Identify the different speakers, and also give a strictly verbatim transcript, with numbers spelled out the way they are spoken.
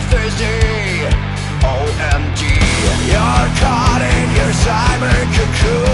Speaker 1: thirsty. O M G, you're caught in your cyber cocoon.